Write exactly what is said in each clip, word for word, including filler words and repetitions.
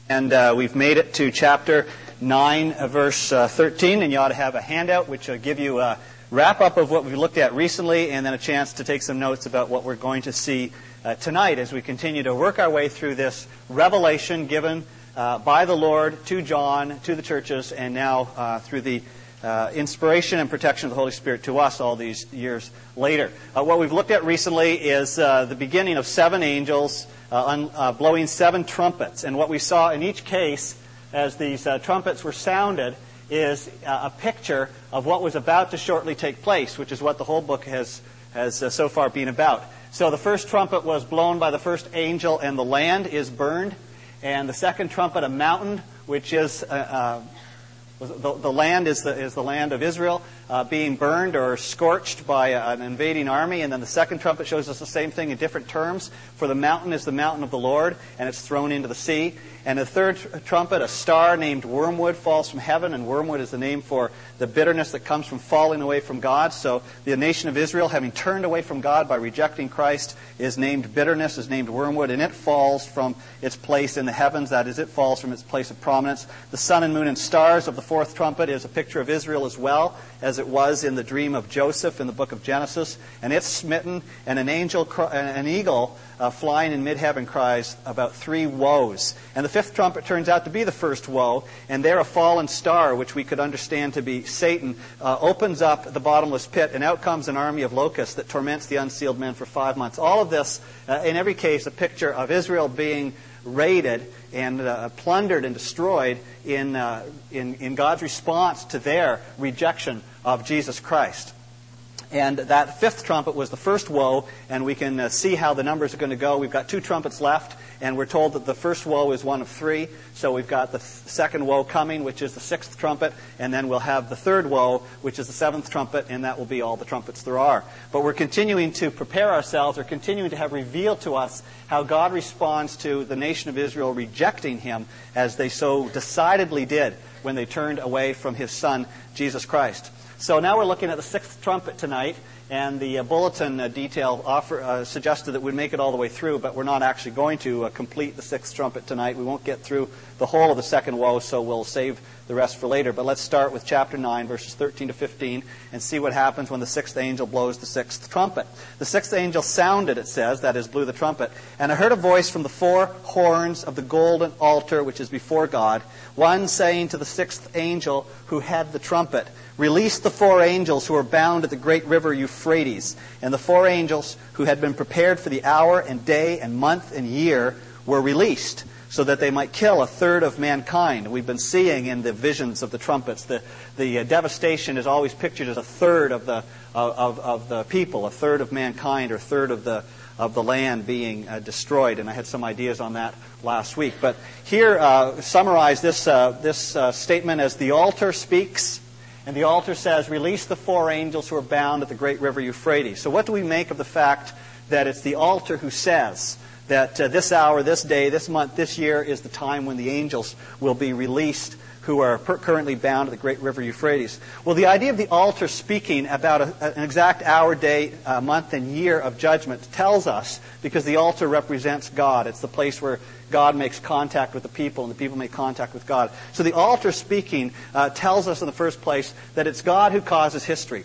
And uh, we've made it to chapter nine, uh, verse uh, thirteen, and you ought to have a handout which will give you a wrap-up of what we've looked at recently and then a chance to take some notes about what we're going to see uh, tonight as we continue to work our way through this revelation given uh, by the Lord to John, to the churches, and now uh, through the uh, inspiration and protection of the Holy Spirit to us all these years later. Uh, what we've looked at recently is uh, the beginning of seven angels Uh, un, uh, blowing seven trumpets. And what we saw in each case as these uh, trumpets were sounded is uh, a picture of what was about to shortly take place, which is what the whole book has, has uh, so far been about. So the first trumpet was blown by the first angel, and the land is burned. And the second trumpet, a mountain, which is uh, uh, the, the land is the, is the land of Israel, uh, being burned or scorched by a, an invading army. And then the second trumpet shows us the same thing in different terms. For the mountain is the mountain of the Lord, and it's thrown into the sea. And the third tr- trumpet, a star named Wormwood, falls from heaven, and wormwood is the name for the bitterness that comes from falling away from God. So the nation of Israel, having turned away from God by rejecting Christ, is named bitterness, is named wormwood, and it falls from its place in the heavens. That is, it falls from its place of prominence. The sun and moon and stars of the fourth trumpet is a picture of Israel as well, as it was in the dream of Joseph in the book of Genesis. And it's smitten, and an angel, an eagle, uh, flying in mid-heaven cries about three woes. And the fifth trumpet turns out to be the first woe, and there a fallen star, which we could understand to be Satan, uh, opens up the bottomless pit, and out comes an army of locusts that torments the unsealed men for five months. All of this, uh, in every case, a picture of Israel being raided and uh, plundered and destroyed in, uh, in in God's response to their rejection of Jesus Christ. And that fifth trumpet was the first woe, and we can uh, see how the numbers are going to go. We've got two trumpets left, and we're told that the first woe is one of three. So we've got the th- second woe coming, which is the sixth trumpet, and then we'll have the third woe, which is the seventh trumpet, and that will be all the trumpets there are. But we're continuing to prepare ourselves, or continuing to have revealed to us how God responds to the nation of Israel rejecting Him, as they so decidedly did when they turned away from His Son, Jesus Christ. So now we're looking at the sixth trumpet tonight, and the uh, bulletin uh, detail offer, uh, suggested that we'd make it all the way through, but we're not actually going to uh, complete the sixth trumpet tonight. We won't get through the whole of the second woe, so we'll save the rest for later. But let's start with chapter nine, verses thirteen to fifteen, and see what happens when the sixth angel blows the sixth trumpet. The sixth angel sounded, it says, that is, blew the trumpet, and I heard a voice from the four horns of the golden altar which is before God, one saying to the sixth angel who had the trumpet, "Release the four angels who are bound at the great river Euphrates." And the four angels who had been prepared for the hour and day and month and year were released, so that they might kill a third of mankind. We've been seeing in the visions of the trumpets, the, the uh, devastation is always pictured as a third of the of, of the people, a third of mankind, or a third of the of the land being uh, destroyed. And I had some ideas on that last week. But here, uh, summarize this uh, this uh, statement as the altar speaks. And the altar says, "Release the four angels who are bound at the great river Euphrates." So what do we make of the fact that it's the altar who says that uh, this hour, this day, this month, this year is the time when the angels will be released who are per- currently bound at the great river Euphrates? Well, the idea of the altar speaking about a, an exact hour, day, uh, month, and year of judgment tells us, because the altar represents God. It's the place where God makes contact with the people, and the people make contact with God. So the altar speaking uh, tells us in the first place that it's God who causes history.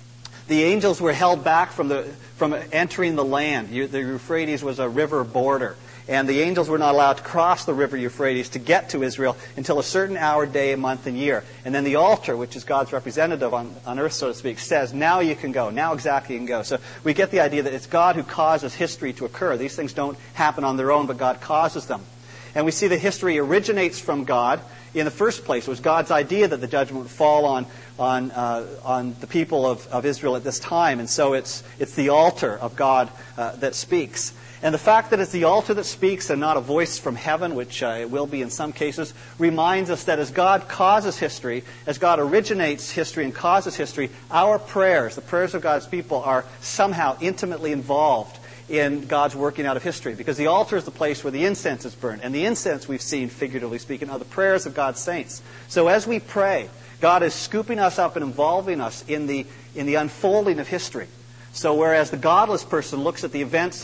The angels were held back from the from entering the land. The Euphrates was a river border, and the angels were not allowed to cross the river Euphrates to get to Israel until a certain hour, day, month, and year. And then the altar, which is God's representative on, on earth, so to speak, says, now you can go. Now exactly you can go. So we get the idea that it's God who causes history to occur. These things don't happen on their own, but God causes them. And we see that history originates from God. In the first place, it was God's idea that the judgment would fall on on uh, on the people of, of Israel at this time, and so it's it's the altar of God uh, that speaks. And the fact that it's the altar that speaks and not a voice from heaven, which uh, it will be in some cases, reminds us that as God causes history, as God originates history and causes history, our prayers, the prayers of God's people, are somehow intimately involved in God's working out of history, because the altar is the place where the incense is burned. And the incense, we've seen, figuratively speaking, are the prayers of God's saints. So as we pray, God is scooping us up and involving us in the in the unfolding of history. So whereas the godless person looks at the events of,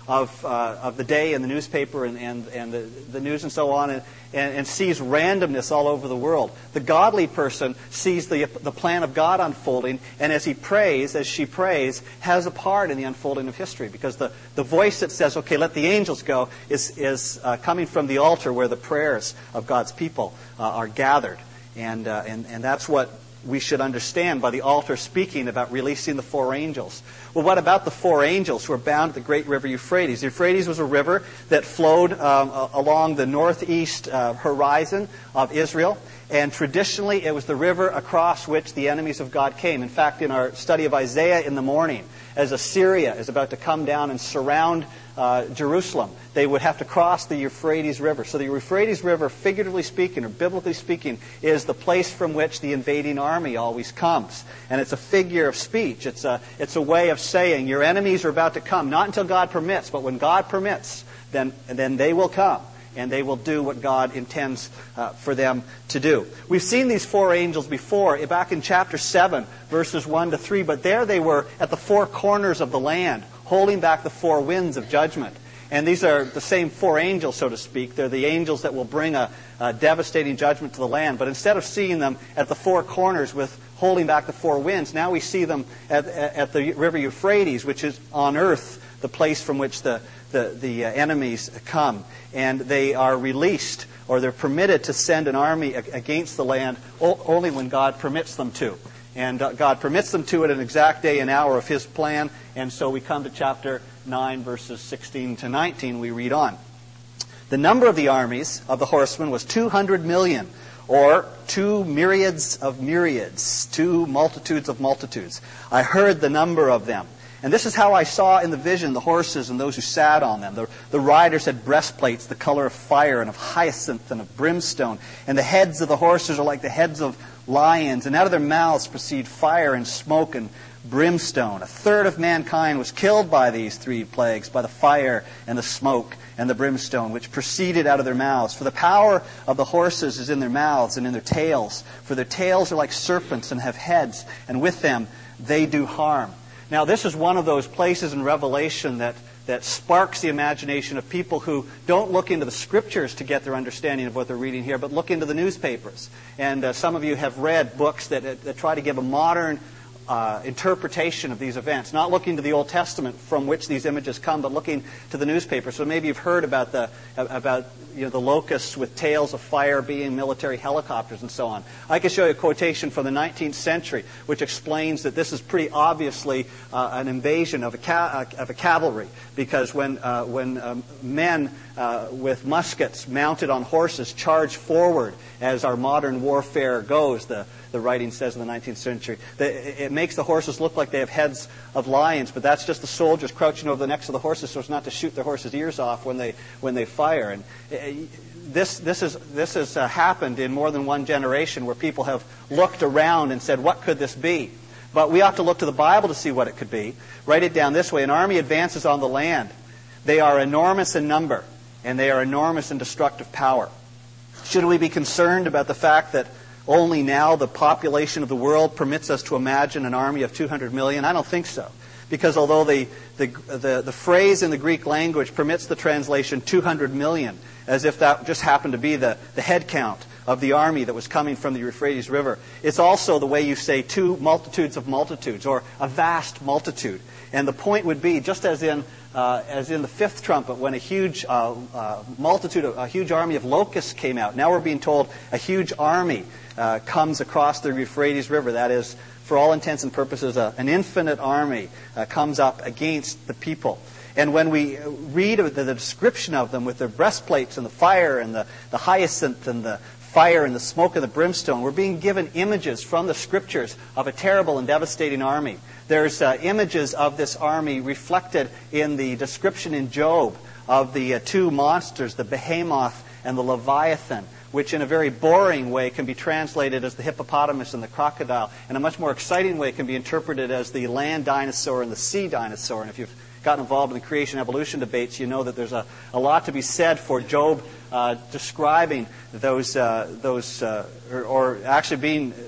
of uh, of the day in the newspaper and, and, and the, the news and so on, and, and, and sees randomness all over the world. The godly person sees the the plan of God unfolding, and as he prays, as she prays, has a part in the unfolding of history, because the, the voice that says, okay, let the angels go, is, is uh, coming from the altar where the prayers of God's people uh, are gathered. And, uh, and, and that's what we should understand by the altar speaking about releasing the four angels. Well, what about the four angels who are bound at the great river Euphrates? The Euphrates was a river that flowed um, along the northeast uh, horizon of Israel, and traditionally it was the river across which the enemies of God came. In fact, in our study of Isaiah in the morning, as Assyria is about to come down and surround uh, Jerusalem, they would have to cross the Euphrates River. So the Euphrates River, figuratively speaking or biblically speaking, is the place from which the invading army always comes. And it's a figure of speech. It's a, it's a way of saying your enemies are about to come, not until God permits, but when God permits, then, then they will come. And they will do what God intends uh, for them to do. We've seen these four angels before, back in chapter seven, verses one to three. But there they were at the four corners of the land, holding back the four winds of judgment. And these are the same four angels, so to speak. They're the angels that will bring a, a devastating judgment to the land. But instead of seeing them at the four corners with holding back the four winds, now we see them at, at the river Euphrates, which is on earth, the place from which the the, the uh, enemies come. And they are released, or they're permitted to send an army against the land o- only when God permits them to. And uh, God permits them to at an exact day and hour of His plan. And so we come to chapter nine, verses sixteen to nineteen. We read on. The number of the armies of the horsemen was two hundred million, or two myriads of myriads, two multitudes of multitudes. I heard the number of them. And this is how I saw in the vision the horses and those who sat on them. The, the riders had breastplates the color of fire and of hyacinth and of brimstone. And the heads of the horses are like the heads of lions. And out of their mouths proceed fire and smoke and brimstone. A third of mankind was killed by these three plagues, by the fire and the smoke and the brimstone, which proceeded out of their mouths. For the power of the horses is in their mouths and in their tails. For their tails are like serpents and have heads, and with them they do harm. Now, this is one of those places in Revelation that, that sparks the imagination of people who don't look into the Scriptures to get their understanding of what they're reading here, but look into the newspapers. And uh, some of you have read books that, that try to give a modern uh, interpretation of these events, not looking to the Old Testament from which these images come, but looking to the newspaper. So maybe you've heard about the about you know the locusts with tails of fire being military helicopters and so on. I can show you a quotation from the nineteenth century which explains that this is pretty obviously uh, an invasion of a ca- of a cavalry, because when uh, when um, men uh, with muskets mounted on horses charge forward, as our modern warfare goes, the the writing says in the nineteenth century, that it makes the horses look like they have heads of lions, but that's just the soldiers crouching over the necks of the horses so as not to shoot their horses' ears off when they when they fire. And this this is this has uh, happened in more than one generation, where people have looked around and said, "What could this be?" But we ought to look to the Bible to see what it could be. Write it down this way: an army advances on the land. They are enormous in number, and they are enormous in destructive power. Should we be concerned about the fact that only now the population of the world permits us to imagine an army of two hundred million? I don't think so. Because although the, the, the, the phrase in the Greek language permits the translation two hundred million, as if that just happened to be the, the head count of the army that was coming from the Euphrates River, it's also the way you say two multitudes of multitudes, or a vast multitude. And the point would be, just as in uh, as in the fifth trumpet, when a huge uh, uh, multitude, a huge army of locusts came out, now we're being told a huge army uh, comes across the Euphrates River. That is, for all intents and purposes, a, an infinite army uh, comes up against the people. And when we read the, the description of them with their breastplates and the fire and the, the hyacinth and the fire and the smoke and the brimstone, we're being given images from the Scriptures of a terrible and devastating army. There's uh, images of this army reflected in the description in Job of the uh, two monsters, the behemoth and the leviathan, which in a very boring way can be translated as the hippopotamus and the crocodile. In a much more exciting way can be interpreted as the land dinosaur and the sea dinosaur. And if you've gotten involved in the creation evolution debates, you know that there's a, a lot to be said for Job uh, describing those, uh, those uh, or, or actually being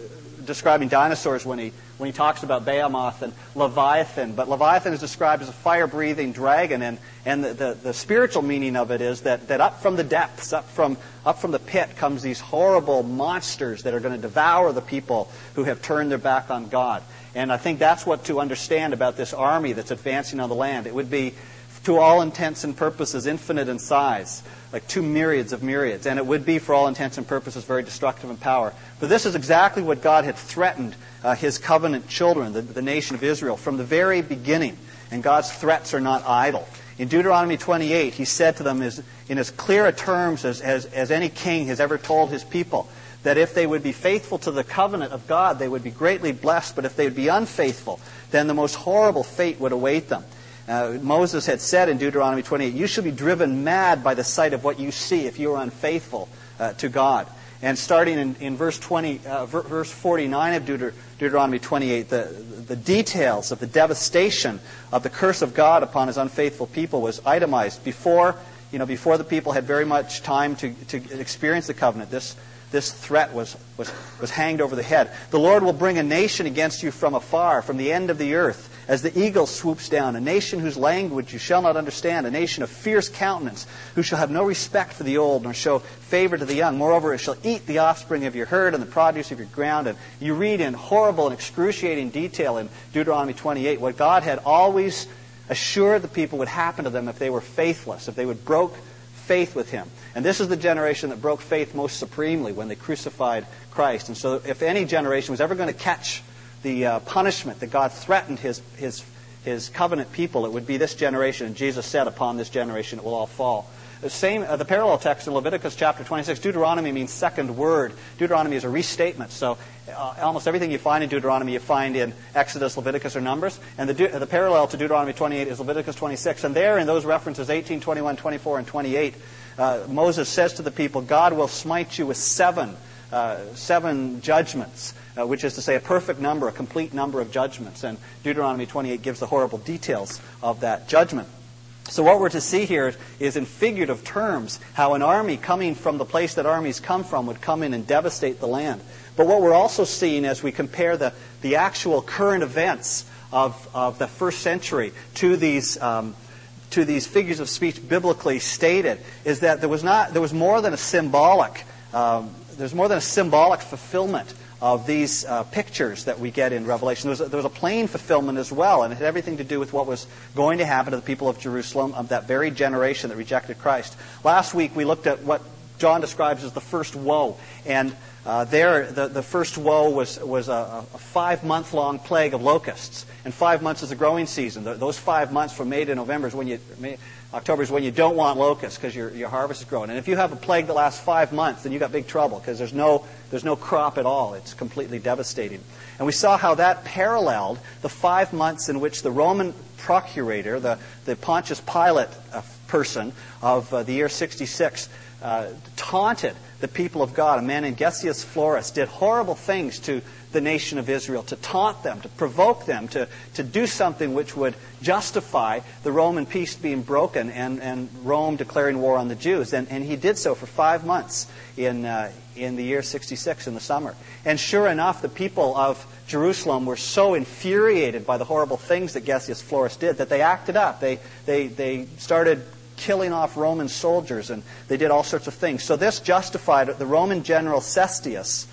describing dinosaurs when he when he talks about Behemoth and Leviathan. But Leviathan is described as a fire-breathing dragon, and, and the, the, the spiritual meaning of it is that, that up from the depths, up from up from the pit, comes these horrible monsters that are going to devour the people who have turned their back on God. And I think that's what to understand about this army that's advancing on the land. It would be, to all intents and purposes, infinite in size, like two myriads of myriads. And it would be, for all intents and purposes, very destructive in power. But this is exactly what God had threatened uh, His covenant children, the, the nation of Israel, from the very beginning. And God's threats are not idle. In Deuteronomy twenty-eight, He said to them as, in as clear a terms as, as, as any king has ever told his people, that if they would be faithful to the covenant of God, they would be greatly blessed. But if they would be unfaithful, then the most horrible fate would await them. Uh, Moses had said in Deuteronomy twenty-eight, you shall be driven mad by the sight of what you see if you are unfaithful uh, to God. And starting in, in verse twenty, uh, verse forty-nine of Deuter, Deuteronomy twenty-eight, the, the details of the devastation of the curse of God upon His unfaithful people was itemized before, you know, before the people had very much time to, to experience the covenant. This This threat was, was, was hanged over the head. The Lord will bring a nation against you from afar, from the end of the earth, as the eagle swoops down, a nation whose language you shall not understand, a nation of fierce countenance, who shall have no respect for the old, nor show favor to the young. Moreover, it shall eat the offspring of your herd and the produce of your ground. And you read in horrible and excruciating detail in Deuteronomy twenty-eight what God had always assured the people would happen to them if they were faithless, if they would broke faith with Him. And this is the generation that broke faith most supremely when they crucified Christ. And so if any generation was ever going to catch the uh, punishment that God threatened his, his, his covenant people, it would be this generation. And Jesus said, upon this generation it will all fall. The same, uh, the parallel text in Leviticus chapter twenty-six, Deuteronomy means second word. Deuteronomy is a restatement. So uh, almost everything you find in Deuteronomy you find in Exodus, Leviticus, or Numbers. And the, the parallel to Deuteronomy twenty-eight is Leviticus twenty-six. And there in those references, eighteen, twenty-one, twenty-four, and twenty-eight, uh, Moses says to the people, God will smite you with seven, uh, seven judgments. Uh, which is to say a perfect number, a complete number of judgments. And Deuteronomy twenty-eight gives the horrible details of that judgment. So what we're to see here is in figurative terms how an army coming from the place that armies come from would come in and devastate the land. But what we're also seeing as we compare the, the actual current events of, of the first century to these um, to these figures of speech biblically stated is that there was not there was more than a symbolic um, there's more than a symbolic fulfillment of these uh, pictures that we get in Revelation. There was, a, there was a plain fulfillment as well, and it had everything to do with what was going to happen to the people of Jerusalem, of that very generation that rejected Christ. Last week we looked at what John describes as the first woe, and uh, there the, the first woe was, was a, a five-month-long plague of locusts, and five months is the growing season. The, those five months from May to November is when you... May, October is when you don't want locusts because your, your harvest is growing. And if you have a plague that lasts five months, then you've got big trouble because there's no, there's no crop at all. It's completely devastating. And we saw how that paralleled the five months in which the Roman procurator, the, the Pontius Pilate uh, person of uh, the year sixty-six, uh, taunted the people of God. A man named Gessius Florus did horrible things to the nation of Israel, to taunt them, to provoke them, to, to do something which would justify the Roman peace being broken and, and Rome declaring war on the Jews. And, and he did so for five months in, uh, in the year sixty-six in the summer. And sure enough, the people of Jerusalem were so infuriated by the horrible things that Gessius Florus did that they acted up. They, they, they started killing off Roman soldiers, and they did all sorts of things. So this justified the Roman general Cestius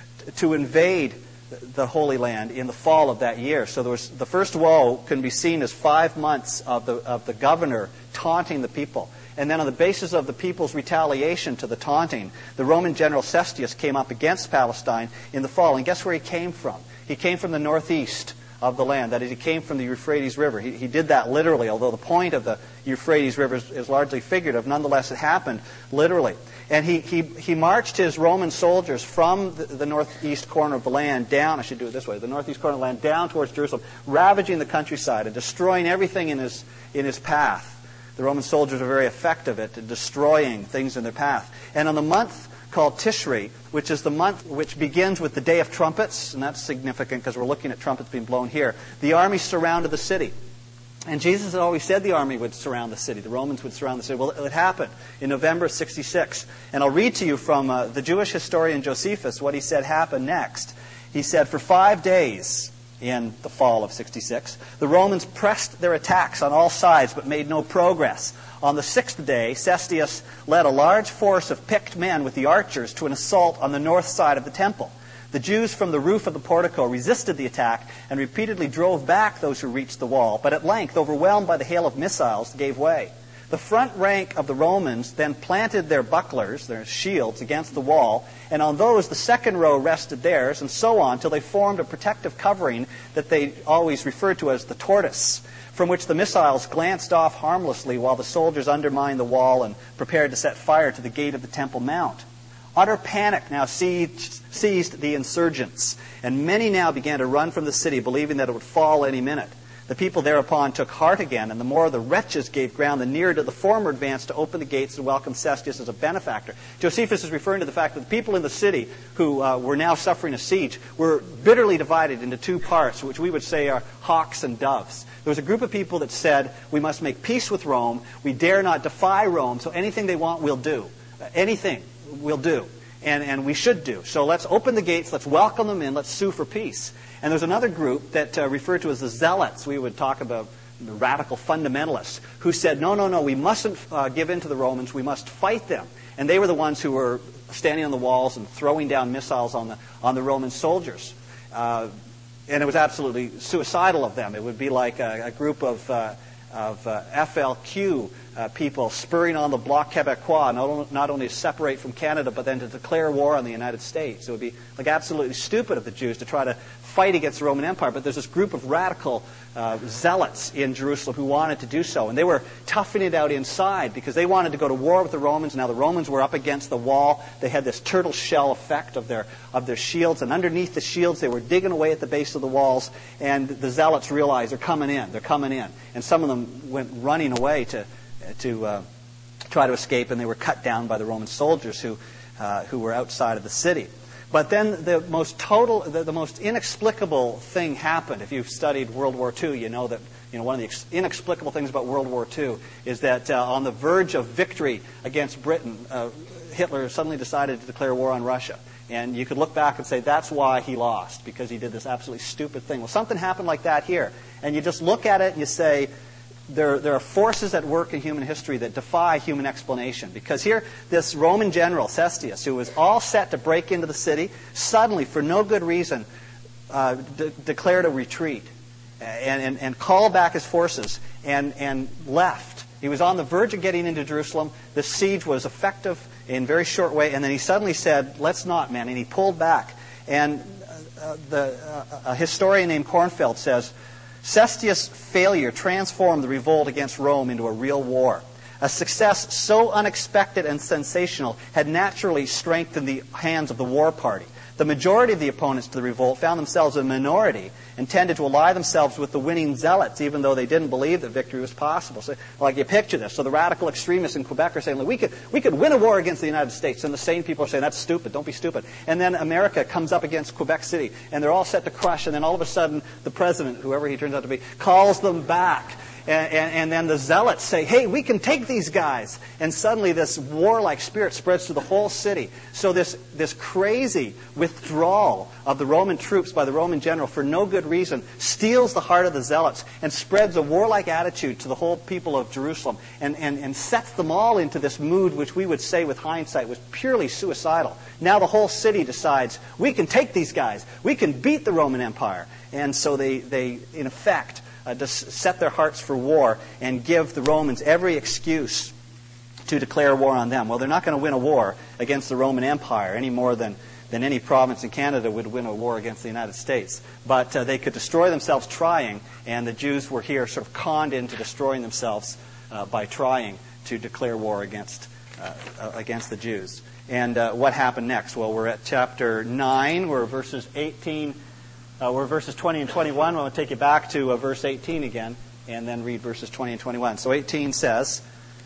to invade the Holy Land in the fall of that year. So there was, the first woe can be seen as five months of the, of the governor taunting the people. And then on the basis of the people's retaliation to the taunting, the Roman general Cestius came up against Palestine in the fall. And guess where he came from? He came from the northeast of the land. That is, he came from the Euphrates River. He, he did that literally, although the point of the Euphrates River is, is largely figurative. Nonetheless, it happened literally. And he, he, he marched his Roman soldiers from the, the northeast corner of the land down, I should do it this way, the northeast corner of the land down towards Jerusalem, ravaging the countryside and destroying everything in his, in his path. The Roman soldiers are very effective at destroying things in their path. And on the month called Tishri, which is the month which begins with the Day of Trumpets, and that's significant because we're looking at trumpets being blown here, the army surrounded the city. And Jesus had always said the army would surround the city. The Romans would surround the city. Well, it happened in November of sixty-six. And I'll read to you from uh, the Jewish historian Josephus what he said happened next. He said, for five days in the fall of sixty-six, the Romans pressed their attacks on all sides but made no progress. On the sixth day, Cestius led a large force of picked men with the archers to an assault on the north side of the temple. The Jews from the roof of the portico resisted the attack and repeatedly drove back those who reached the wall, but at length, overwhelmed by the hail of missiles, gave way. The front rank of the Romans then planted their bucklers, their shields, against the wall, and on those the second row rested theirs, and so on, till they formed a protective covering that they always referred to as the tortoise, from which the missiles glanced off harmlessly while the soldiers undermined the wall and prepared to set fire to the gate of the Temple Mount. Utter panic now seized, seized the insurgents, and many now began to run from the city, believing that it would fall any minute. The people thereupon took heart again, and the more the wretches gave ground, the nearer did the former advance to open the gates and welcome Cestius as a benefactor. Josephus is referring to the fact that the people in the city who uh, were now suffering a siege were bitterly divided into two parts, which we would say are hawks and doves. There was a group of people that said, we must make peace with Rome, we dare not defy Rome, so anything they want we'll do. Uh, anything we'll do. And, and we should do. So let's open the gates, let's welcome them in, let's sue for peace. And there's another group that uh, referred to as the Zealots. We would talk about the radical fundamentalists who said, no, no, no, we mustn't uh, give in to the Romans, we must fight them. And they were the ones who were standing on the walls and throwing down missiles on the, on the Roman soldiers. Uh, and it was absolutely suicidal of them. It would be like a, a group of, uh, of uh, F L Q uh, people spurring on the Bloc Québécois, not, not only to separate from Canada, but then to declare war on the United States. It would be like absolutely stupid of the Jews to try to fight against the Roman Empire. But there's this group of radical uh, zealots in Jerusalem who wanted to do so. And they were toughing it out inside because they wanted to go to war with the Romans. Now the Romans were up against the wall. They had this turtle shell effect of their, of their shields. And underneath the shields, they were digging away at the base of the walls. And the zealots realized they're coming in. They're coming in. And some of them went running away to, to uh, try to escape. And they were cut down by the Roman soldiers who, uh, who were outside of the city. But then the most total, the, the most inexplicable thing happened. If you've studied World War Two, you know that you know one of the ex- inexplicable things about World War Two is that uh, on the verge of victory against Britain, uh, Hitler suddenly decided to declare war on Russia. And you could look back and say that's why he lost, because he did this absolutely stupid thing. Well, something happened like that here. And you just look at it and you say, There, there are forces at work in human history that defy human explanation. Because here, this Roman general, Cestius, who was all set to break into the city, suddenly, for no good reason, uh, de- declared a retreat and, and, and called back his forces and, and left. He was on the verge of getting into Jerusalem. The siege was effective in a very short way. And then he suddenly said, let's not, man. And he pulled back. And uh, the, uh, a historian named Kornfeld says, Cestius' failure transformed the revolt against Rome into a real war. A success so unexpected and sensational had naturally strengthened the hands of the war party. The majority of the opponents to the revolt found themselves a minority and tended to ally themselves with the winning zealots, even though they didn't believe that victory was possible. So, like, you picture this. So the radical extremists in Quebec are saying, "Look, we could we could win a war against the United States," and the sane people are saying, "That's stupid. Don't be stupid." And then America comes up against Quebec City, and they're all set to crush. And then all of a sudden, the president, whoever he turns out to be, calls them back. And, and, and then the zealots say, hey, we can take these guys. And suddenly this warlike spirit spreads to the whole city. So this, this crazy withdrawal of the Roman troops by the Roman general for no good reason steals the heart of the zealots and spreads a warlike attitude to the whole people of Jerusalem and, and, and sets them all into this mood which we would say with hindsight was purely suicidal. Now the whole city decides, we can take these guys. We can beat the Roman Empire. And so they, they in effect, Uh, to set their hearts for war and give the Romans every excuse to declare war on them. Well, they're not going to win a war against the Roman Empire any more than, than any province in Canada would win a war against the United States. But uh, they could destroy themselves trying, and the Jews were here sort of conned into destroying themselves uh, by trying to declare war against, uh, uh, against the Jews. And uh, what happened next? Well, we're at chapter nine, we're verses eighteen Uh, we're verses twenty and twenty-one. I want to take you back to uh, verse eighteen again and then read verses twenty and twenty-one. So eighteen says,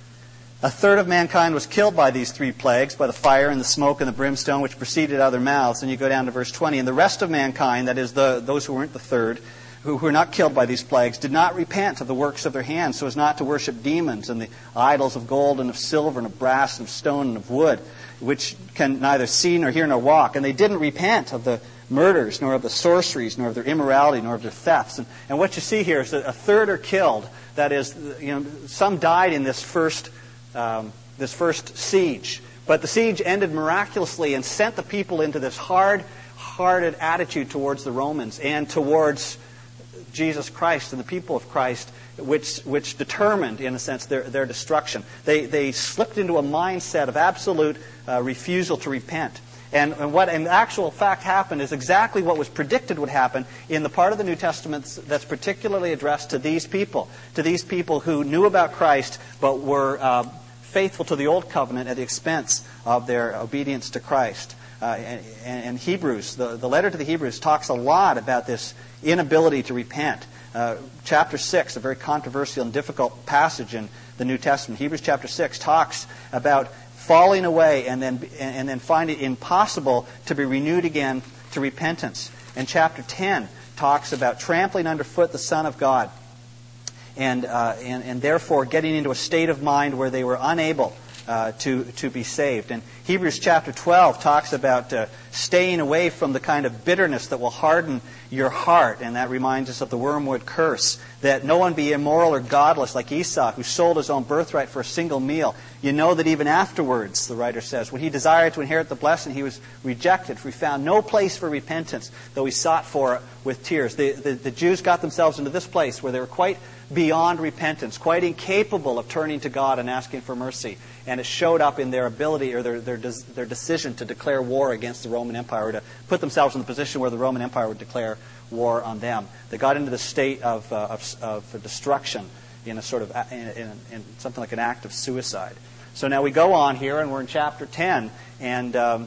a third of mankind was killed by these three plagues, by the fire and the smoke and the brimstone which proceeded out of their mouths. And you go down to verse twenty. And the rest of mankind, that is the, those who weren't the third, who were not killed by these plagues, did not repent of the works of their hands so as not to worship demons and the idols of gold and of silver and of brass and of stone and of wood, which can neither see nor hear nor walk. And they didn't repent of the murders, nor of the sorceries, nor of their immorality, nor of their thefts. And, and what you see here is that a third are killed. That is, you know, some died in this first um, this first siege. But the siege ended miraculously and sent the people into this hard-hearted attitude towards the Romans and towards Jesus Christ and the people of Christ, which which determined, in a sense, their, their destruction. They they slipped into a mindset of absolute uh, refusal to repent. And, and what in actual fact happened is exactly what was predicted would happen in the part of the New Testament that's particularly addressed to these people, to these people who knew about Christ but were uh, faithful to the Old Covenant at the expense of their obedience to Christ. Uh, and, and Hebrews, the, the letter to the Hebrews talks a lot about this inability to repent. Uh, chapter six, a very controversial and difficult passage in the New Testament. Hebrews chapter six talks about falling away and then and then find it impossible to be renewed again to repentance. And chapter ten talks about trampling underfoot the Son of God and uh, and, and therefore getting into a state of mind where they were unable uh, to, to be saved. And Hebrews chapter twelve talks about uh, staying away from the kind of bitterness that will harden your heart. And that reminds us of the wormwood curse, that no one be immoral or godless like Esau, who sold his own birthright for a single meal. You know that even afterwards, the writer says, when he desired to inherit the blessing, he was rejected, for he found no place for repentance, though he sought for it with tears. The, the, the Jews got themselves into this place where they were quite beyond repentance, quite incapable of turning to God and asking for mercy. And it showed up in their ability or their, their, their decision to declare war against the Roman Empire, or to put themselves in the position where the Roman Empire would declare war on them. They got into the state of, uh, of, of destruction in a sort of in, in, in something like an act of suicide. So now we go on here, and we're in chapter ten, and um,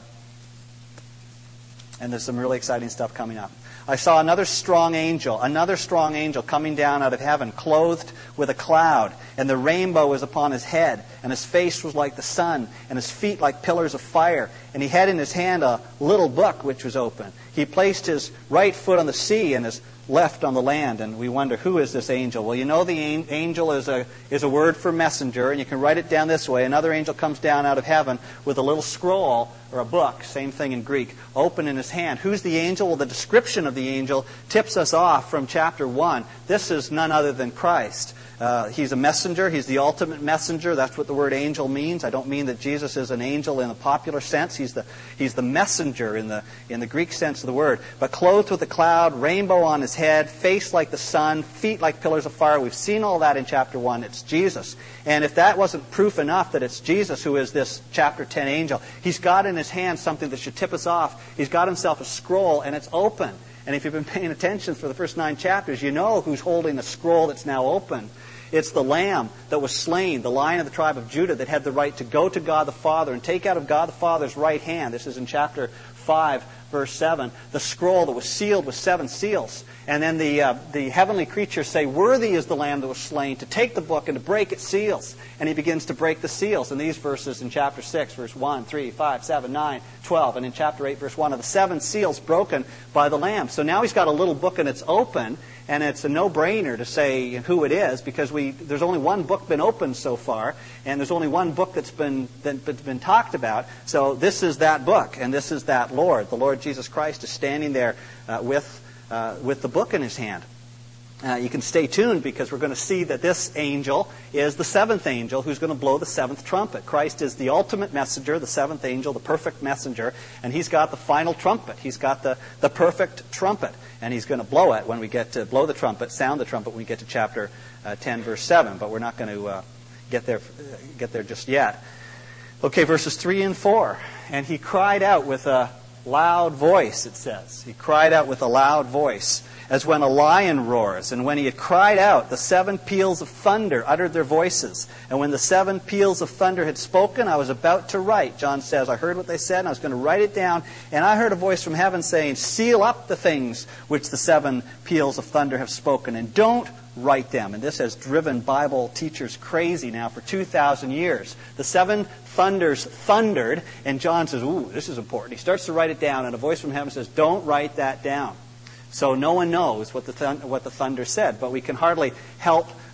and there's some really exciting stuff coming up. I saw another strong angel, another strong angel coming down out of heaven, clothed with a cloud, and the rainbow was upon his head, and his face was like the sun, and his feet like pillars of fire. And he had in his hand a little book which was open. He placed his right foot on the sea and his left on the land. And we wonder, who is this angel? Well, you know the angel is a is a word for messenger, and you can write it down this way. Another angel comes down out of heaven with a little scroll, or a book, same thing in Greek, open in his hand. Who's the angel? Well, the description of the angel tips us off from chapter one. This is none other than Christ. Uh, he's a messenger. He's the ultimate messenger. That's what the word angel means. I don't mean that Jesus is an angel in the popular sense. He's the he's the messenger in the in the Greek sense of the word. But clothed with a cloud, rainbow on his head, face like the sun, feet like pillars of fire. We've seen all that in chapter one. It's Jesus. And if that wasn't proof enough that it's Jesus who is this chapter ten angel, he's got in his hand something that should tip us off. He's got himself a scroll, and it's open. And if you've been paying attention for the first nine chapters, you know who's holding the scroll that's now open. It's the Lamb that was slain, the Lion of the tribe of Judah, that had the right to go to God the Father and take out of God the Father's right hand. This is in chapter five, verse seven. The scroll that was sealed with seven seals. And then the uh, the heavenly creatures say, "Worthy is the Lamb that was slain to take the book and to break its seals." And he begins to break the seals. In these verses in chapter six, verse one, three, five, seven, nine, twelve. And in chapter eight, verse one, of the seven seals broken by the Lamb. So now he's got a little book and it's open. And it's a no-brainer to say who it is, because we there's only one book been opened so far, and there's only one book that's been that's been talked about. So this is that book, and this is that Lord. The Lord Jesus Christ is standing there uh, with uh, with the book in his hand. Uh, you can stay tuned, because we're going to see that this angel is the seventh angel who's going to blow the seventh trumpet. Christ is the ultimate messenger, the seventh angel, the perfect messenger, and he's got the final trumpet. He's got the, the perfect trumpet, and he's going to blow it when we get to blow the trumpet, sound the trumpet when we get to chapter uh, ten, verse seven. But we're not going to uh, get there uh, get there just yet. Okay, verses three and four. And he cried out with a loud voice, it says. He cried out with a loud voice, as when a lion roars. And when he had cried out, the seven peals of thunder uttered their voices. And when the seven peals of thunder had spoken, I was about to write. John says, I heard what they said, and I was going to write it down. And I heard a voice from heaven saying, seal up the things which the seven peals of thunder have spoken, and don't write them. And this has driven Bible teachers crazy now for two thousand years. The seven thunders thundered, and John says, ooh, this is important. He starts to write it down, and a voice from heaven says, don't write that down. So no one knows what the, thun- what the thunder said, but we can hardly help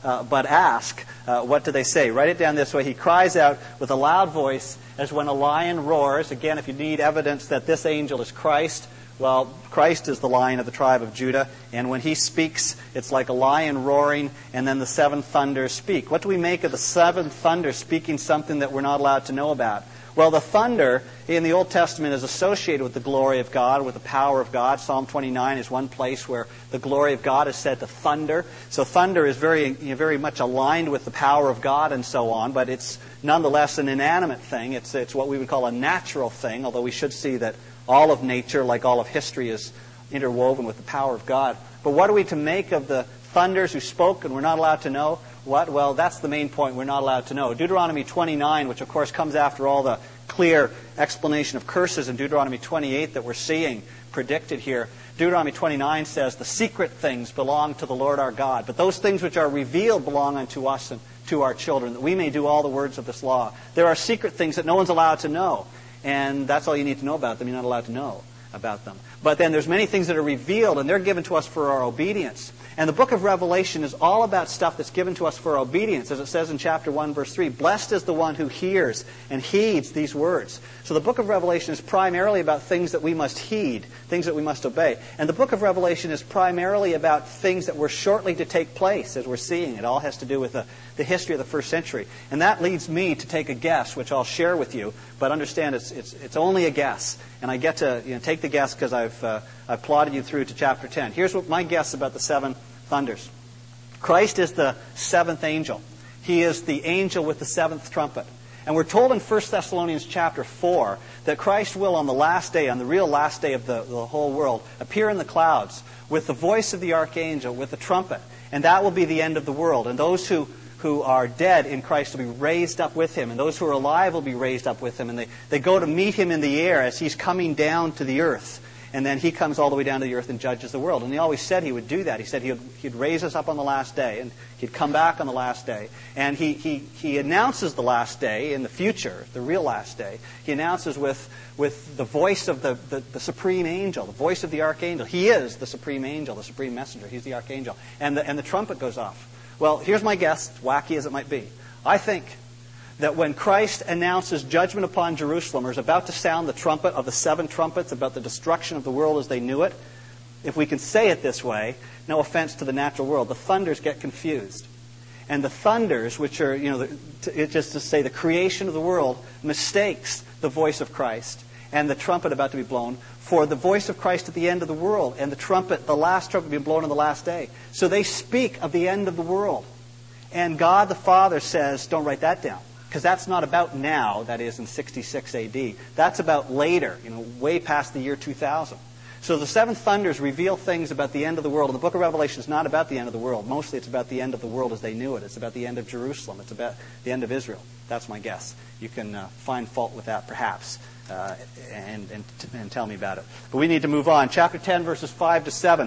uh, but ask. Uh, what do they say? Write it down this way. He cries out with a loud voice as when a lion roars. Again, if you need evidence that this angel is Christ, well, Christ is the Lion of the tribe of Judah, and when he speaks, it's like a lion roaring, and then the seven thunders speak. What do we make of the seven thunders speaking something that we're not allowed to know about? Well, the thunder in the Old Testament is associated with the glory of God, with the power of God. Psalm twenty-nine is one place where the glory of God is said to thunder. So thunder is very, you know, very much aligned with the power of God and so on, but it's nonetheless an inanimate thing. It's, it's what we would call a natural thing, although we should see that all of nature, like all of history, is interwoven with the power of God. But what are we to make of the thunders who spoke and we're not allowed to know? What? Well, that's the main point. We're not allowed to know. Deuteronomy twenty-nine, which of course comes after all the clear explanation of curses in Deuteronomy twenty-eight that we're seeing predicted here. Deuteronomy twenty-nine says, the secret things belong to the Lord our God, but those things which are revealed belong unto us and to our children, that we may do all the words of this law. There are secret things that no one's allowed to know, and that's all you need to know about them. You're not allowed to know about them. But then there's many things that are revealed, and they're given to us for our obedience. And the book of Revelation is all about stuff that's given to us for obedience. As it says in chapter one, verse three, blessed is the one who hears and heeds these words. So the book of Revelation is primarily about things that we must heed, things that we must obey. And the book of Revelation is primarily about things that were shortly to take place, as we're seeing. It all has to do with the, the history of the first century. And that leads me to take a guess, which I'll share with you. But understand, it's it's, it's only a guess. And I get to you know, take the guess because I've, uh, I've plotted you through to chapter ten. Here's what my guess about the seven thunders. Christ is the seventh angel. He is the angel with the seventh trumpet. And we're told in First Thessalonians chapter four that Christ will on the last day, on the real last day of the, the whole world, appear in the clouds with the voice of the archangel, with the trumpet. And that will be the end of the world. And those who, who are dead in Christ will be raised up with him. And those who are alive will be raised up with him. And they, they go to meet him in the air as he's coming down to the earth. And then he comes all the way down to the earth and judges the world. And he always said he would do that. He said he'd, he'd raise us up on the last day, and he'd come back on the last day. And he, he, he announces the last day in the future, the real last day. He announces with, with the voice of the, the, the supreme angel, the voice of the archangel. He is the supreme angel, the supreme messenger. He's the archangel. And the, and the trumpet goes off. Well, here's my guess, wacky as it might be. I think that when Christ announces judgment upon Jerusalem, or is about to sound the trumpet of the seven trumpets about the destruction of the world as they knew it, if we can say it this way, no offense to the natural world, the thunders get confused. And the thunders, which are, you know, the, just to say the creation of the world, mistakes the voice of Christ and the trumpet about to be blown for the voice of Christ at the end of the world, and the trumpet, the last trumpet, being blown on the last day. So they speak of the end of the world. And God the Father says, don't write that down. Because that's not about now, that is in sixty-six A D. That's about later, you know, way past the year two thousand. So the seven thunders reveal things about the end of the world. And the book of Revelation is not about the end of the world. Mostly it's about the end of the world as they knew it. It's about the end of Jerusalem. It's about the end of Israel. That's my guess. You can uh, find fault with that, perhaps, uh, and, and, and tell me about it. But we need to move on. Chapter ten, verses five to seven.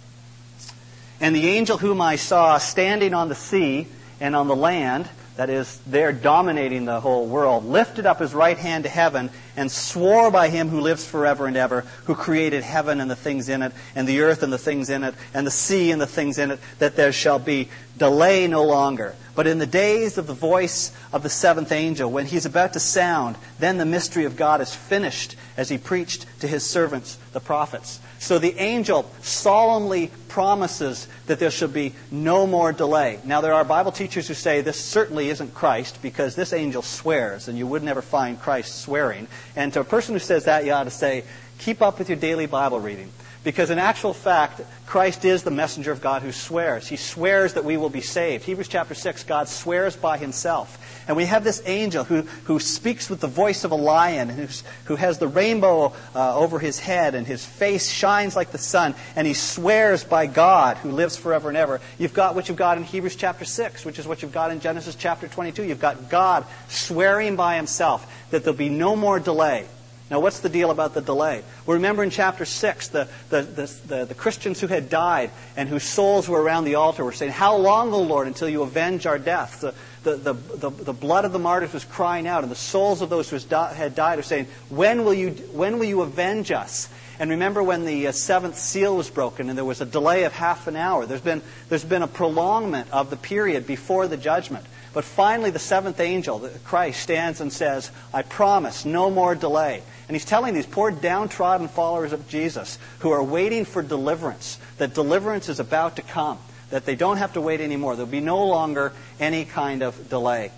And the angel whom I saw standing on the sea and on the land, that is, they're dominating the whole world, lifted up his right hand to heaven and swore by him who lives forever and ever, who created heaven and the things in it, and the earth and the things in it, and the sea and the things in it, that there shall be delay no longer. But in the days of the voice of the seventh angel, when he's about to sound, then the mystery of God is finished, as he preached to his servants, the prophets. So the angel solemnly promises that there shall be no more delay. Now there are Bible teachers who say this certainly isn't Christ, because this angel swears, and you would never find Christ swearing. And to a person who says that, you ought to say, keep up with your daily Bible reading. Because in actual fact, Christ is the messenger of God who swears. He swears that we will be saved. Hebrews chapter six, God swears by himself. And we have this angel who, who speaks with the voice of a lion, who's, who has the rainbow uh, over his head, and his face shines like the sun, and he swears by God who lives forever and ever. You've got what you've got in Hebrews chapter six, which is what you've got in Genesis chapter twenty-two. You've got God swearing by himself that there'll be no more delay. Now, what's the deal about the delay? Well, remember in chapter six, the, the, the, the, the Christians who had died and whose souls were around the altar were saying, how long, O Lord, until you avenge our death? The, the, the, the, the blood of the martyrs was crying out, and the souls of those who had died are saying, when will you, when will you avenge us? And remember when the uh, seventh seal was broken and there was a delay of half an hour. There's been, there's been a prolongment of the period before the judgment. But finally the seventh angel, Christ, stands and says, I promise, no more delay. And he's telling these poor downtrodden followers of Jesus who are waiting for deliverance, that deliverance is about to come, that they don't have to wait anymore. There'll be no longer any kind of delay.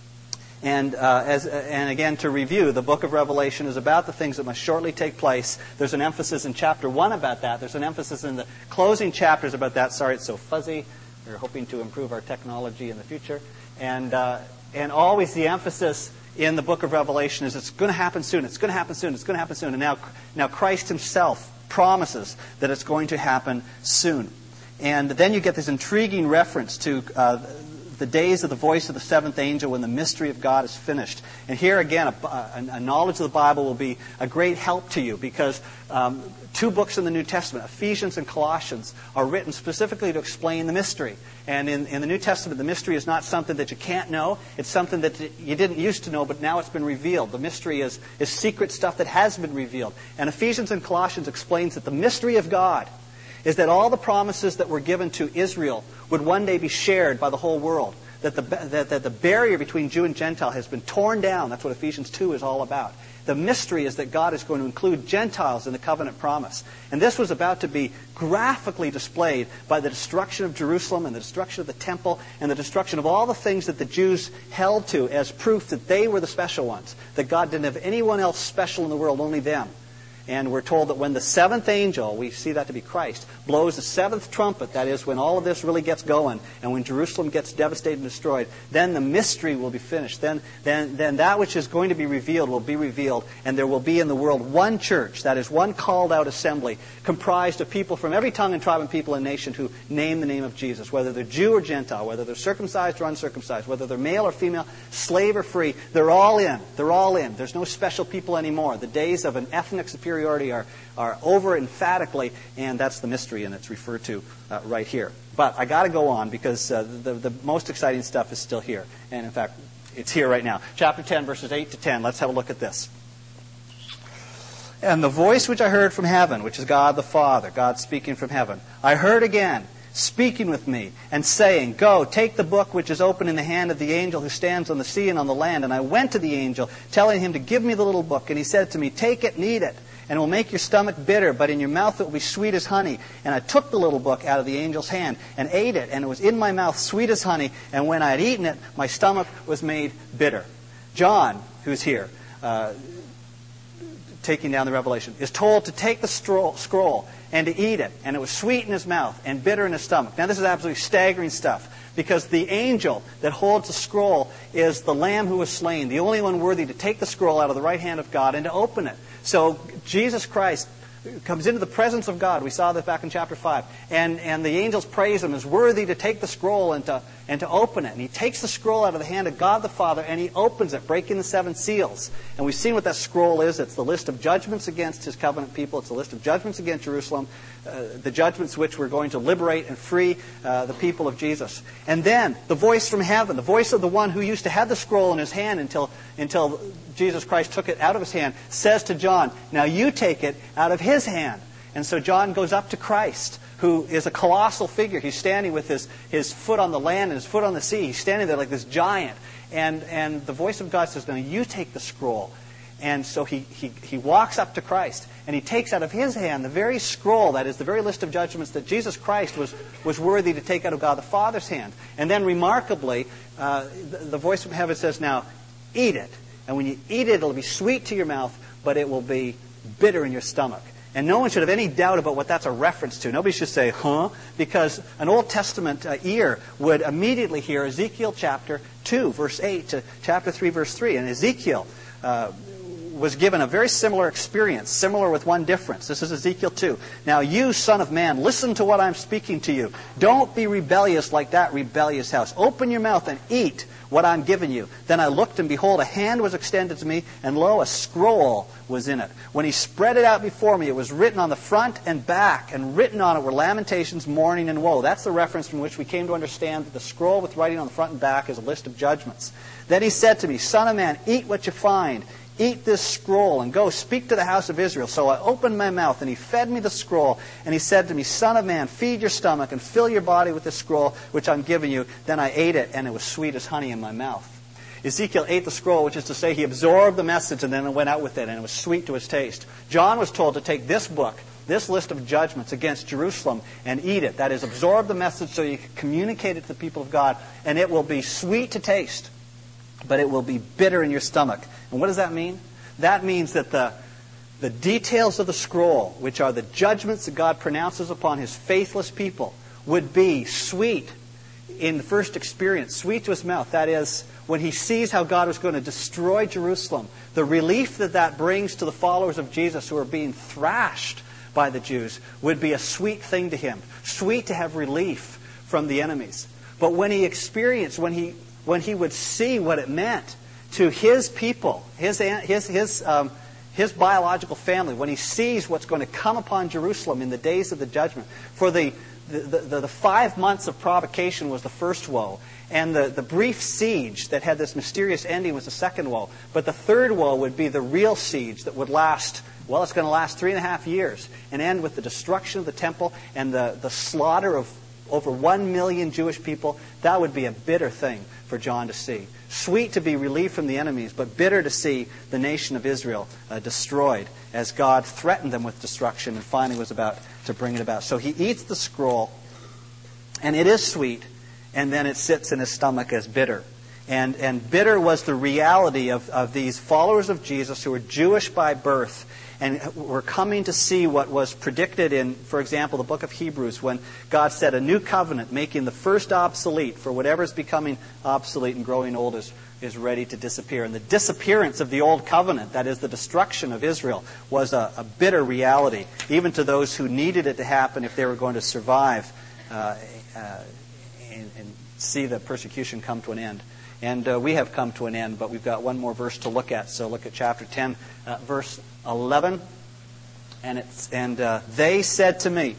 And uh, as and again, to review, the book of Revelation is about the things that must shortly take place. There's an emphasis in chapter one about that. There's an emphasis in the closing chapters about that. Sorry, it's so fuzzy. We're hoping to improve our technology in the future. And uh, and always the emphasis in the book of Revelation is it's going to happen soon. It's going to happen soon. It's going to happen soon. And now, now Christ himself promises that it's going to happen soon. And then you get this intriguing reference to uh, the days of the voice of the seventh angel when the mystery of God is finished. And here again, a, a, a knowledge of the Bible will be a great help to you because um, two books in the New Testament, Ephesians and Colossians, are written specifically to explain the mystery. And in, in the New Testament, the mystery is not something that you can't know. It's something that you didn't used to know, but now it's been revealed. The mystery is, is secret stuff that has been revealed. And Ephesians and Colossians explains that the mystery of God is that all the promises that were given to Israel would one day be shared by the whole world. That the, that, that the barrier between Jew and Gentile has been torn down. That's what Ephesians two is all about. The mystery is that God is going to include Gentiles in the covenant promise. And this was about to be graphically displayed by the destruction of Jerusalem and the destruction of the temple and the destruction of all the things that the Jews held to as proof that they were the special ones. That God didn't have anyone else special in the world, only them. And we're told that when the seventh angel, we see that to be Christ, blows the seventh trumpet, that is when all of this really gets going, and when Jerusalem gets devastated and destroyed, then the mystery will be finished. Then, then, then that which is going to be revealed will be revealed, and there will be in the world one church, that is one called out assembly, comprised of people from every tongue and tribe and people and nation who name the name of Jesus, whether they're Jew or Gentile, whether they're circumcised or uncircumcised, whether they're male or female, slave or free, they're all in. They're all in. There's no special people anymore. The days of an ethnic superiority Are, are over emphatically, and that's the mystery, and it's referred to uh, right here. But I got to go on because uh, the, the most exciting stuff is still here. And in fact, it's here right now. Chapter ten, verses eight to ten. Let's have a look at this. And the voice which I heard from heaven, which is God the Father, God speaking from heaven, I heard again, speaking with me, and saying, Go, take the book which is open in the hand of the angel who stands on the sea and on the land. And I went to the angel, telling him to give me the little book. And he said to me, Take it and eat it. And it will make your stomach bitter, but in your mouth it will be sweet as honey. And I took the little book out of the angel's hand and ate it, and it was in my mouth sweet as honey. And when I had eaten it, my stomach was made bitter. John, who's here, uh, taking down the Revelation, is told to take the scroll, scroll and to eat it. And it was sweet in his mouth and bitter in his stomach. Now this is absolutely staggering stuff. Because the angel that holds the scroll is the Lamb who was slain, the only one worthy to take the scroll out of the right hand of God and to open it. So Jesus Christ comes into the presence of God. We saw that back in chapter five. And, and the angels praise him as worthy to take the scroll and to, and to open it. And he takes the scroll out of the hand of God the Father and he opens it, breaking the seven seals. And we've seen what that scroll is. It's the list of judgments against his covenant people. It's the list of judgments against Jerusalem. Uh, the judgments which we're going to liberate and free uh, the people of Jesus. And then the voice from heaven, the voice of the one who used to have the scroll in his hand until, until Jesus Christ took it out of his hand, says to John, now you take it out of his hand. And so John goes up to Christ, who is a colossal figure. He's standing with his, his foot on the land and his foot on the sea. He's standing there like this giant. And, and the voice of God says, now you take the scroll. And so he, he, he walks up to Christ, and he takes out of his hand the very scroll, that is the very list of judgments that Jesus Christ was, was worthy to take out of God the Father's hand. And then remarkably, uh, the, the voice from heaven says, now eat it. And when you eat it, it'll be sweet to your mouth, but it will be bitter in your stomach. And no one should have any doubt about what that's a reference to. Nobody should say, huh? Because an Old Testament uh, ear would immediately hear Ezekiel chapter two, verse eight, to chapter three, verse three. And Ezekiel uh, was given a very similar experience, similar with one difference. This is Ezekiel two. Now you, son of man, listen to what I'm speaking to you. Don't be rebellious like that rebellious house. Open your mouth and eat what I'm giving you. Then I looked, and behold, a hand was extended to me, and lo, a scroll was in it. When he spread it out before me, it was written on the front and back, and written on it were lamentations, mourning, and woe. That's the reference from which we came to understand that the scroll with writing on the front and back is a list of judgments. Then he said to me, Son of man, eat what you find. eat this scroll and go speak to the house of Israel. So I opened my mouth, and he fed me the scroll. And he said to me, Son of man, feed your stomach and fill your body with this scroll which I'm giving you. Then I ate it, and it was sweet as honey in my mouth. Ezekiel ate the scroll, which is to say he absorbed the message and then went out with it, and it was sweet to his taste. John was told to take this book, this list of judgments against Jerusalem, and eat it. That is, absorb the message so you can communicate it to the people of God, and it will be sweet to taste, but it will be bitter in your stomach. And what does that mean? That means that the, the details of the scroll, which are the judgments that God pronounces upon his faithless people, would be sweet in the first experience, sweet to his mouth. That is, when he sees how God was going to destroy Jerusalem, the relief that that brings to the followers of Jesus who are being thrashed by the Jews would be a sweet thing to him. Sweet to have relief from the enemies. But when he experienced, when he when he would see what it meant to his people, his his his um, his biological family, when he sees what's going to come upon Jerusalem in the days of the judgment, for the the, the, the five months of provocation was the first woe, and the, the brief siege that had this mysterious ending was the second woe. But the third woe would be the real siege that would last, well, it's going to last three and a half years and end with the destruction of the temple and the, the slaughter of over one million Jewish people. That would be a bitter thing for John to see. Sweet to be relieved from the enemies, but bitter to see the nation of Israel uh, destroyed as God threatened them with destruction and finally was about to bring it about. So he eats the scroll, and it is sweet, and then it sits in his stomach as bitter. And, and bitter was the reality of, of these followers of Jesus who were Jewish by birth and were coming to see what was predicted in, for example, the book of Hebrews, when God said a new covenant, making the first obsolete, for whatever is becoming obsolete and growing old is, is ready to disappear. And the disappearance of the old covenant, that is the destruction of Israel, was a, a bitter reality, even to those who needed it to happen if they were going to survive uh, uh, and, and see the persecution come to an end. And uh, we have come to an end, but we've got one more verse to look at. So look at chapter ten, uh, verse eleven. And it's and uh, they said to me,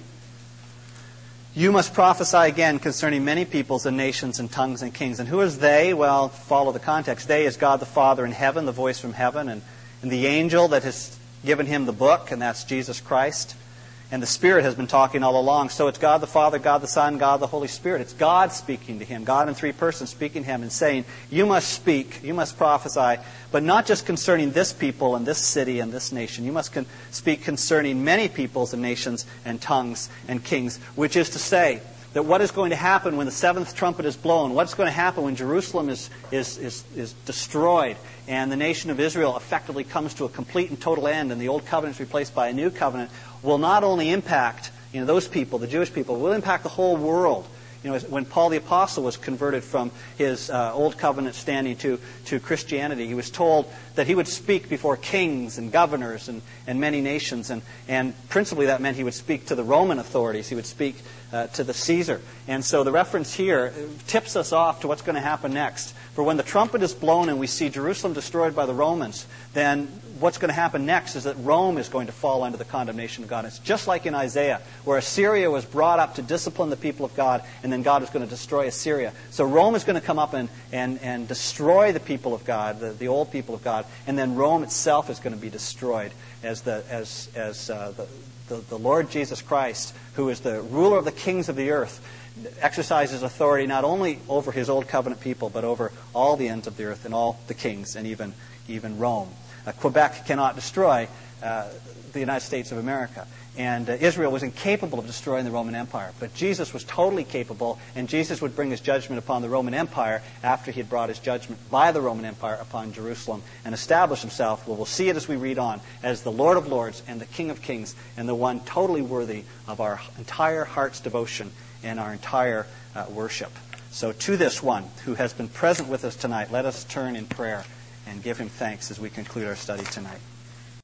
you must prophesy again concerning many peoples and nations and tongues and kings. And who is they? Well, follow the context. They is God the Father in heaven, the voice from heaven, and, and the angel that has given him the book, and that's Jesus Christ. And the Spirit has been talking all along. So it's God the Father, God the Son, God the Holy Spirit. It's God speaking to him. God in three persons speaking to him and saying, you must speak, you must prophesy, but not just concerning this people and this city and this nation. You must con- speak concerning many peoples and nations and tongues and kings, which is to say that what is going to happen when the seventh trumpet is blown, what's going to happen when Jerusalem is, is, is, is destroyed and the nation of Israel effectively comes to a complete and total end and the old covenant is replaced by a new covenant, will not only impact, you know, those people, the Jewish people, will impact the whole world. You know, when Paul the Apostle was converted from his uh, old covenant standing to, to Christianity, he was told that he would speak before kings and governors and, and many nations. And, and principally that meant he would speak to the Roman authorities. He would speak uh, to the Caesar. And so the reference here tips us off to what's going to happen next. For when the trumpet is blown and we see Jerusalem destroyed by the Romans, then what's going to happen next is that Rome is going to fall under the condemnation of God. It's just like in Isaiah, where Assyria was brought up to discipline the people of God, and then God is going to destroy Assyria. So Rome is going to come up and, and, and destroy the people of God, the, the old people of God, and then Rome itself is going to be destroyed as the as as uh, the, the the Lord Jesus Christ, who is the ruler of the kings of the earth, exercises authority not only over his old covenant people, but over all the ends of the earth and all the kings and even even Rome. Uh, Quebec cannot destroy uh, the United States of America. And uh, Israel was incapable of destroying the Roman Empire. But Jesus was totally capable, and Jesus would bring his judgment upon the Roman Empire after he had brought his judgment by the Roman Empire upon Jerusalem and established himself, well, we'll see it as we read on, as the Lord of Lords and the King of Kings and the one totally worthy of our entire heart's devotion and our entire uh, worship. So to this one who has been present with us tonight, let us turn in prayer and give him thanks as we conclude our study tonight.